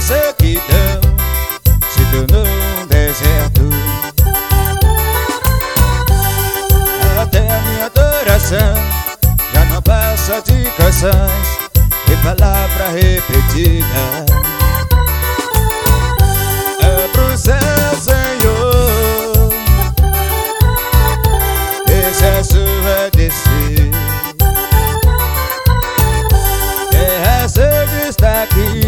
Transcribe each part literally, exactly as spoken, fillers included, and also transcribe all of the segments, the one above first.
sequidão, se tornou um deserto. Até a minha adoração já não passa de canções e palavra repetida. É pro céu, Senhor, excesso vai descer. Terra seca está aqui,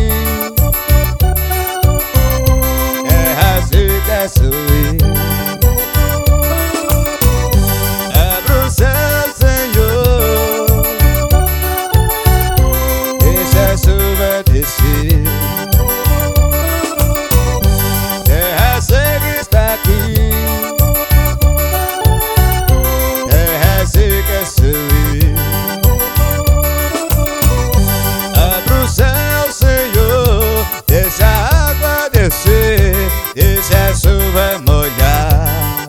terra seca sou eu. É pro céu, Senhor, excesso vai descer. Terra seca está aqui, terra seca sou eu. Abra o céu, Senhor, deixa a água descer, deixa a chuva molhar.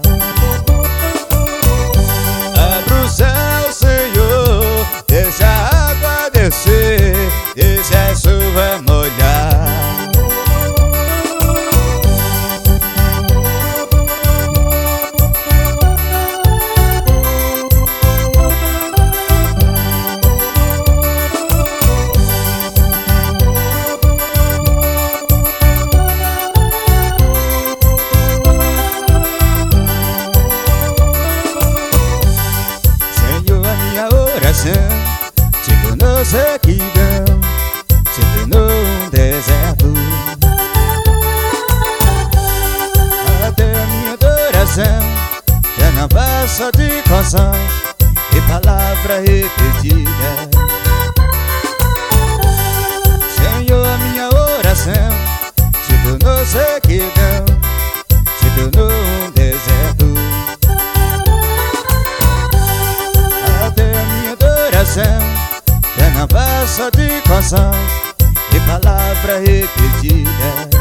Abra o céu, Senhor, deixa a água descer, deixa a chuva molhar. Se tornou sequidão, se tornou um deserto. Até a minha adoração já não passa de canções e palavra repetida. Senhor, a minha oração se tornou sequidão, se tornou um deserto. Já não passa de canções e palavra repetida.